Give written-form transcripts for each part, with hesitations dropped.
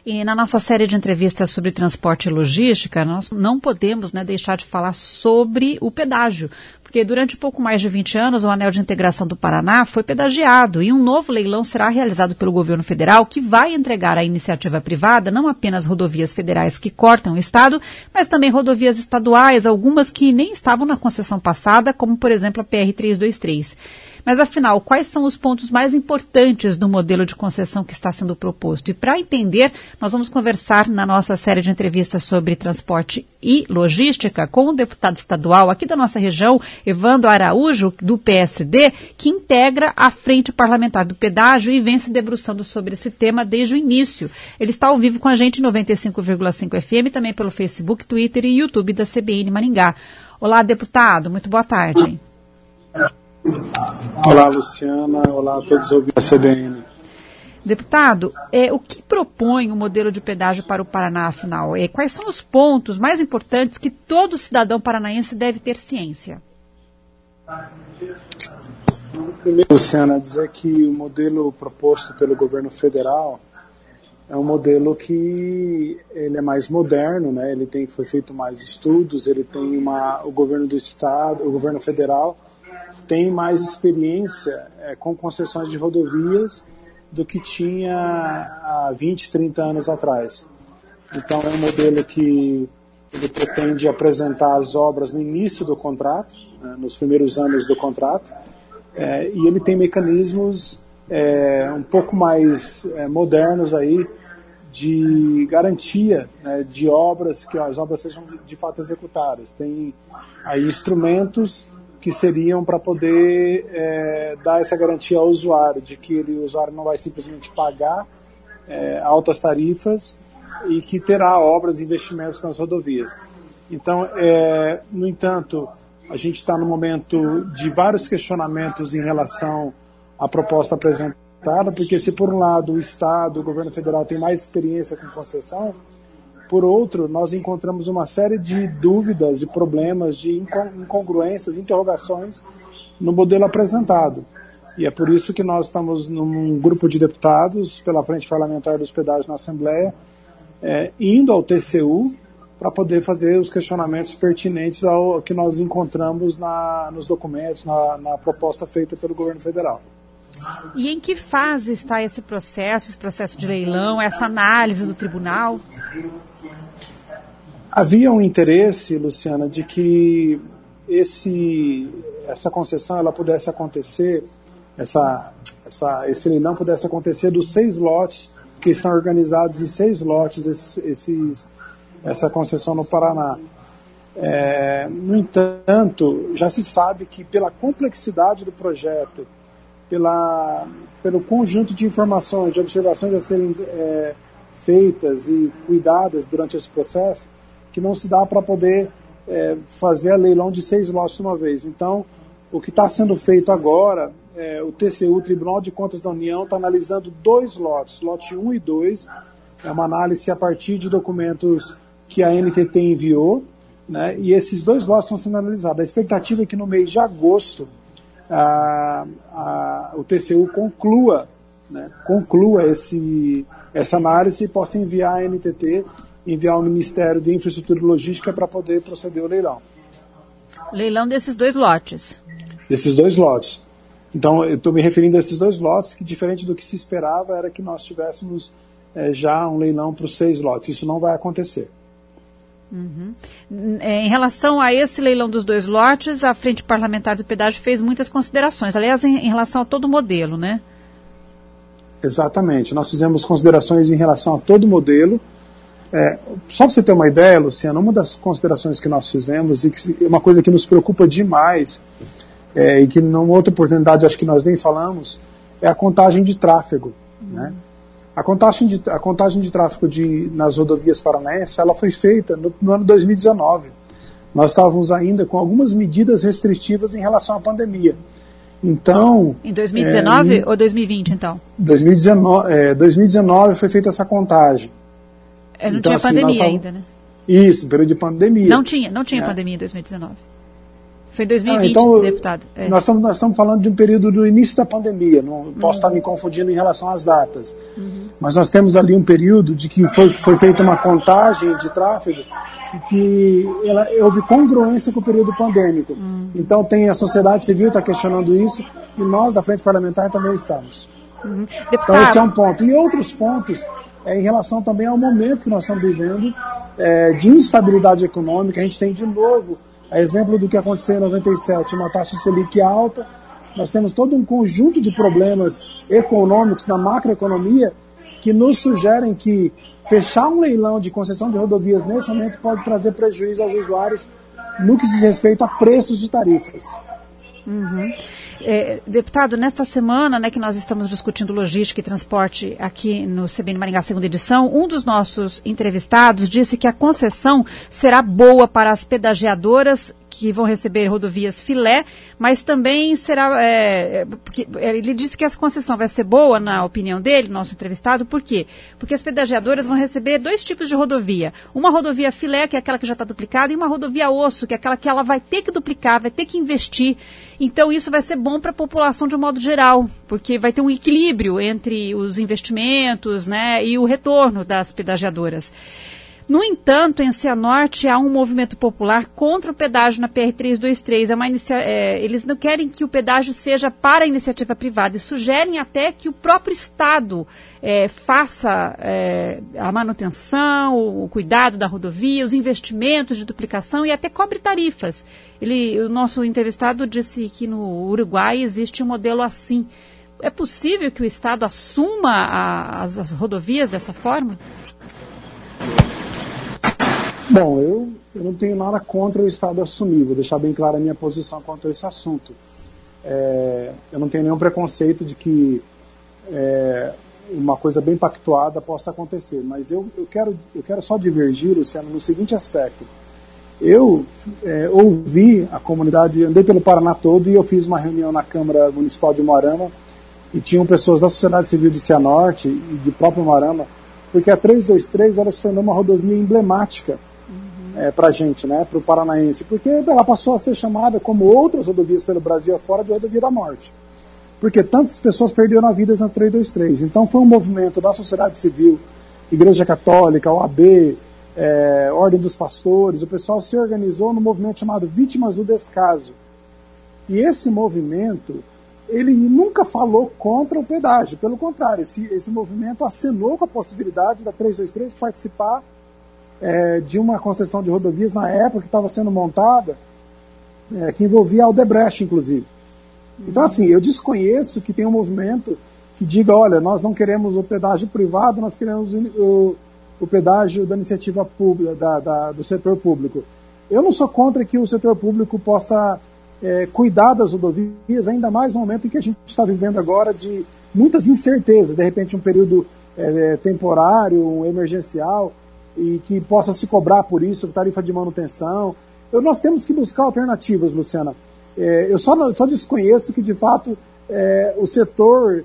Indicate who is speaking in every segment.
Speaker 1: E na nossa série de entrevistas sobre transporte e logística, nós não podemos, deixar de falar sobre o pedágio, porque durante pouco mais de 20 anos o Anel de Integração do Paraná foi pedagiado e um novo leilão será realizado pelo governo federal que vai entregar à iniciativa privada não apenas rodovias federais que cortam o estado, mas também rodovias estaduais, algumas que nem estavam na concessão passada, como por exemplo a PR-323. Mas, afinal, quais são os pontos mais importantes do modelo de concessão que está sendo proposto? E, para entender, nós vamos conversar na nossa série de entrevistas sobre transporte e logística com o deputado estadual aqui da nossa região, Evandro Araújo, do PSD, que integra a Frente Parlamentar do Pedágio e vem se debruçando sobre esse tema desde o início. Ele está ao vivo com a gente em 95,5 FM, também pelo Facebook, Twitter e YouTube da CBN Maringá. Olá, deputado, muito boa tarde.
Speaker 2: Olá, Luciana. Olá a todos ouvintes da CBN.
Speaker 1: Deputado, o que propõe o modelo de pedágio para o Paraná, afinal? Quais são os pontos mais importantes que todo cidadão paranaense deve ter ciência?
Speaker 2: Primeiro, Luciana, dizer que o modelo proposto pelo governo federal é um modelo que ele é mais moderno, né? Foi feito mais estudos, ele tem o governo do estado, o governo federal tem mais experiência com concessões de rodovias do que tinha há 20, 30 anos atrás. Então é um modelo que ele pretende apresentar as obras no início do contrato, nos primeiros anos do contrato, e ele tem mecanismos um pouco mais modernos aí de garantia, de obras, que as obras sejam de fato executadas. Tem aí instrumentos que seriam para poder dar essa garantia ao usuário, de que o usuário não vai simplesmente pagar altas tarifas e que terá obras e investimentos nas rodovias. Então, no entanto, a gente está no momento de vários questionamentos em relação à proposta apresentada, porque se por um lado o Estado, o governo federal tem mais experiência com concessão, por outro, nós encontramos uma série de dúvidas, de problemas, de incongruências, interrogações no modelo apresentado. E é por isso que nós estamos num grupo de deputados, pela Frente Parlamentar dos Pedágios na Assembleia, indo ao TCU para poder fazer os questionamentos pertinentes ao que nós encontramos nos documentos, na proposta feita pelo governo federal.
Speaker 1: E em que fase está esse processo de leilão, essa análise do tribunal?
Speaker 2: Havia um interesse, Luciana, de que essa concessão ela pudesse acontecer, esse leilão pudesse acontecer dos 6 lotes, que estão organizados em 6 lotes, essa concessão no Paraná. No entanto, já se sabe que pela complexidade do projeto, pelo conjunto de informações, de observações a serem feitas e cuidadas durante esse processo, que não se dá para poder fazer a leilão de 6 lotes de uma vez. Então, o que está sendo feito agora, o TCU, o Tribunal de Contas da União, está analisando 2 lotes, lote 1 e 2, é uma análise a partir de documentos que a NTT enviou, né, e esses 2 lotes estão sendo analisados. A expectativa é que no mês de agosto o TCU conclua essa análise e possa enviar a NTT, enviar ao Ministério de Infraestrutura e Logística para poder proceder ao leilão.
Speaker 1: Leilão desses 2 lotes.
Speaker 2: Desses 2 lotes. Então, eu estou me referindo a esses 2 lotes, que diferente do que se esperava, era que nós tivéssemos já um leilão para os 6 lotes. Isso não vai acontecer.
Speaker 1: Uhum. Em relação a esse leilão dos 2 lotes, a Frente Parlamentar do Pedágio fez muitas considerações, aliás, em relação a todo o modelo, né?
Speaker 2: Exatamente. Nós fizemos considerações em relação a todo o modelo. Só para você ter uma ideia, Luciano, uma das considerações que nós fizemos, e que é uma coisa que nos preocupa demais, e que numa outra oportunidade acho que nós nem falamos, é a contagem de tráfego. Né? A contagem de tráfego nas rodovias paranaenses, ela foi feita no ano 2019. Nós estávamos ainda com algumas medidas restritivas em relação à pandemia. Então,
Speaker 1: em 2019 ou 2020, então?
Speaker 2: 2019 foi feita essa contagem.
Speaker 1: Não então, tinha pandemia ainda, né?
Speaker 2: Isso, período de pandemia.
Speaker 1: Não tinha pandemia em 2019. Foi em 2020, deputado.
Speaker 2: Nós estamos falando de um período do início da pandemia, não posso estar me confundindo em relação às datas. Mas nós temos ali um período de que foi feita uma contagem de tráfego e que houve congruência com o período pandêmico. Então a sociedade civil está questionando isso e nós da Frente Parlamentar também estamos. Então esse é um ponto. E outros pontos em relação também ao momento que nós estamos vivendo de instabilidade econômica. A gente tem de novo, a exemplo do que aconteceu em 97, uma taxa de Selic alta. Nós temos todo um conjunto de problemas econômicos na macroeconomia que nos sugerem que fechar um leilão de concessão de rodovias nesse momento pode trazer prejuízo aos usuários no que se diz respeito a preços de tarifas.
Speaker 1: Deputado, nesta semana, né, que nós estamos discutindo logística e transporte aqui no CBN Maringá, segunda edição, um dos nossos entrevistados disse que a concessão será boa para as pedagiadoras que vão receber rodovias filé, mas também será, porque ele disse que essa concessão vai ser boa, na opinião dele, nosso entrevistado, por quê? Porque as pedagiadoras vão receber dois tipos de rodovia, uma rodovia filé, que é aquela que já está duplicada, e uma rodovia osso, que é aquela que ela vai ter que duplicar, vai ter que investir. Então isso vai ser bom para a população de um modo geral, porque vai ter um equilíbrio entre os investimentos, né, e o retorno das pedagiadoras. No entanto, em Cianorte há um movimento popular contra o pedágio na PR-323. Eles não querem que o pedágio seja para a iniciativa privada e sugerem até que o próprio Estado faça a manutenção, o cuidado da rodovia, os investimentos de duplicação e até cobre tarifas. O nosso entrevistado disse que no Uruguai existe um modelo assim. É possível que o Estado assuma as rodovias dessa forma?
Speaker 2: Bom, eu não tenho nada contra o Estado assumir, vou deixar bem clara a minha posição quanto a esse assunto. Eu não tenho nenhum preconceito de que uma coisa bem pactuada possa acontecer, mas eu quero só divergir, Luciano, no seguinte aspecto. Eu ouvi a comunidade, andei pelo Paraná todo e eu fiz uma reunião na Câmara Municipal de Umuarama e tinham pessoas da sociedade civil de Cianorte e de próprio Umuarama, porque a 323 ela se tornou uma rodovia emblemática para a gente, né, para o paranaense, porque ela passou a ser chamada, como outras rodovias pelo Brasil afora, de rodovia da morte. Porque tantas pessoas perderam a vida na 323. Então foi um movimento da sociedade civil, Igreja Católica, OAB, Ordem dos Pastores, o pessoal se organizou num movimento chamado Vítimas do Descaso. E esse movimento, ele nunca falou contra o pedágio, pelo contrário, esse movimento acenou com a possibilidade da 323 participar de uma concessão de rodovias na época que estava sendo montada, que envolvia a Aldebrecht, inclusive. Então, assim, eu desconheço que tem um movimento que diga, olha, nós não queremos o pedágio privado, nós queremos o pedágio da iniciativa pública, do setor público. Eu não sou contra que o setor público possa cuidar das rodovias, ainda mais no momento em que a gente está vivendo agora de muitas incertezas, de repente um período temporário, emergencial, e que possa se cobrar por isso, tarifa de manutenção. Nós temos que buscar alternativas, Luciana. Eu só desconheço que, de fato, o setor,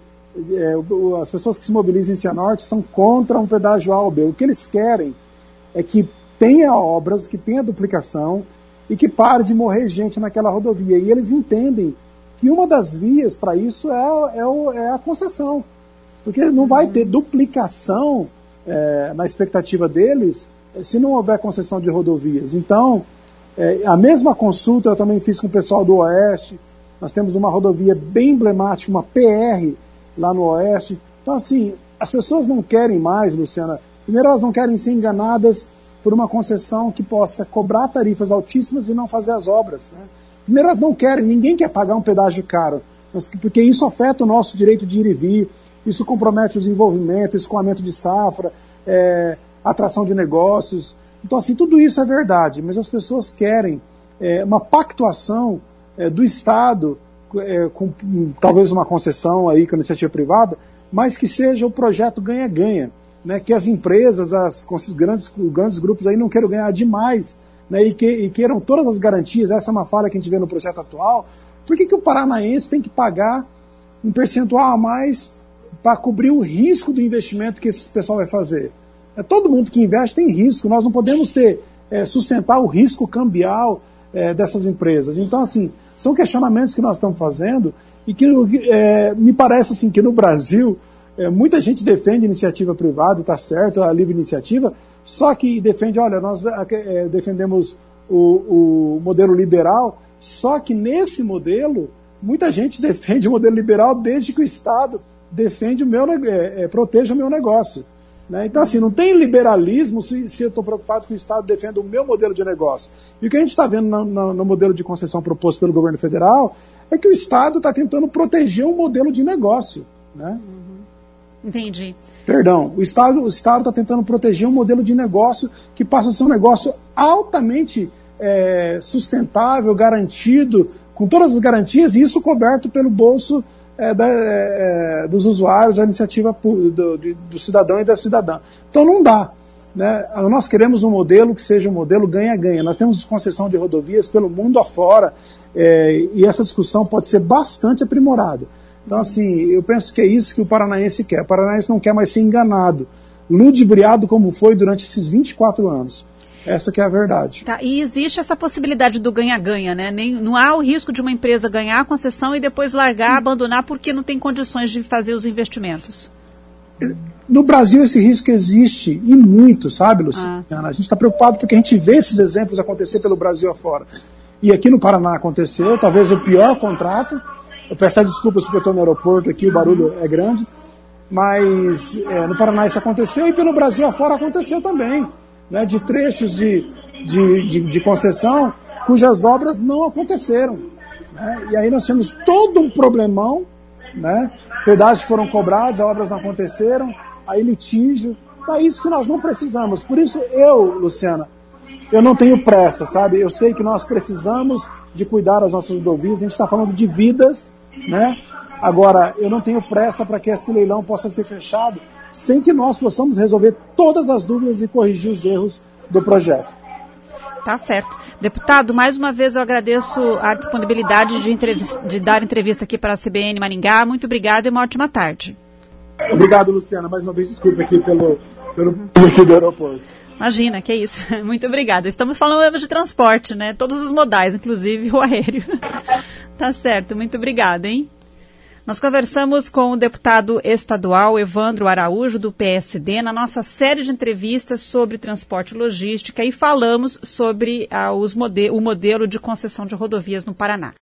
Speaker 2: as pessoas que se mobilizam em Cianorte são contra um pedágio A ou B. O que eles querem é que tenha obras, que tenha duplicação e que pare de morrer gente naquela rodovia. E eles entendem que uma das vias para isso é a concessão. Porque não vai ter duplicação na expectativa deles se não houver concessão de rodovias. Então, a mesma consulta eu também fiz com o pessoal do Oeste. Nós temos uma rodovia bem emblemática, uma PR lá no Oeste. Então, assim, as pessoas não querem mais, Luciana. Primeiro, elas não querem ser enganadas por uma concessão que possa cobrar tarifas altíssimas e não fazer as obras, né? Primeiro, elas não querem, ninguém quer pagar um pedágio caro, porque isso afeta o nosso direito de ir e vir, isso compromete o desenvolvimento, escoamento de safra, atração de negócios. Então, assim, tudo isso é verdade, mas as pessoas querem uma pactuação do Estado, com talvez uma concessão aí com a iniciativa privada, mas que seja o projeto ganha-ganha, né? Que as empresas, os grandes grupos aí não queiram ganhar demais, né? E queiram todas as garantias. Essa é uma falha que a gente vê no projeto atual. Por que o paranaense tem que pagar um percentual a mais para cobrir o risco do investimento que esse pessoal vai fazer? Todo mundo que investe tem risco. Nós não podemos sustentar o risco cambial, dessas empresas. Então, assim, são questionamentos que nós estamos fazendo e que me parece assim, que no Brasil muita gente defende iniciativa privada, está certo, a livre iniciativa, só que defende, olha, nós defendemos o modelo liberal, só que nesse modelo, muita gente defende o modelo liberal desde que o Estado defende proteja o meu negócio. Né? Então, assim, não tem liberalismo se eu estou preocupado que o Estado defenda o meu modelo de negócio. E o que a gente está vendo no modelo de concessão proposto pelo governo federal é que o Estado está tentando proteger um modelo de negócio. Né?
Speaker 1: Entendi.
Speaker 2: Perdão, o Estado está tentando proteger um modelo de negócio que passa a ser um negócio altamente sustentável, garantido, com todas as garantias, e isso coberto pelo bolso dos usuários, da iniciativa do cidadão e da cidadã. Então não dá. Né? Nós queremos um modelo que seja um modelo ganha-ganha. Nós temos concessão de rodovias pelo mundo afora, e essa discussão pode ser bastante aprimorada. Então, assim, eu penso que é isso que o paranaense quer. O paranaense não quer mais ser enganado, ludibriado como foi durante esses 24 anos. Essa que é a verdade.
Speaker 1: Tá, e existe essa possibilidade do ganha-ganha, né? Não há o risco de uma empresa ganhar a concessão e depois largar, abandonar, porque não tem condições de fazer os investimentos.
Speaker 2: No Brasil esse risco existe, e muito, sabe, Luciana? A gente está preocupado porque a gente vê esses exemplos acontecer pelo Brasil afora. E aqui no Paraná aconteceu, talvez o pior contrato. Eu peço até desculpas porque eu estou no aeroporto aqui, o barulho é grande. Mas no Paraná isso aconteceu e pelo Brasil afora aconteceu também. Né, de trechos de concessão cujas obras não aconteceram. Né, e aí nós temos todo um problemão, né, pedágios foram cobrados, as obras não aconteceram, aí litígio. Então é isso que nós não precisamos. Por isso Luciana, eu não tenho pressa, sabe? Eu sei que nós precisamos de cuidar das nossas rodovias, a gente está falando de vidas, né? Agora, eu não tenho pressa para que esse leilão possa ser fechado sem que nós possamos resolver todas as dúvidas e corrigir os erros do projeto.
Speaker 1: Tá certo. Deputado, mais uma vez eu agradeço a disponibilidade de dar entrevista aqui para a CBN Maringá. Muito obrigada e uma ótima tarde.
Speaker 2: Obrigado, Luciana. Mais uma vez, desculpa aqui pelo aqui do aeroporto.
Speaker 1: Imagina, que é isso. Muito obrigada. Estamos falando de transporte, né? Todos os modais, inclusive o aéreo. Tá certo. Muito obrigada, hein? Nós conversamos com o deputado estadual Evandro Araújo, do PSD, na nossa série de entrevistas sobre transporte e logística e falamos sobre o modelo de concessão de rodovias no Paraná.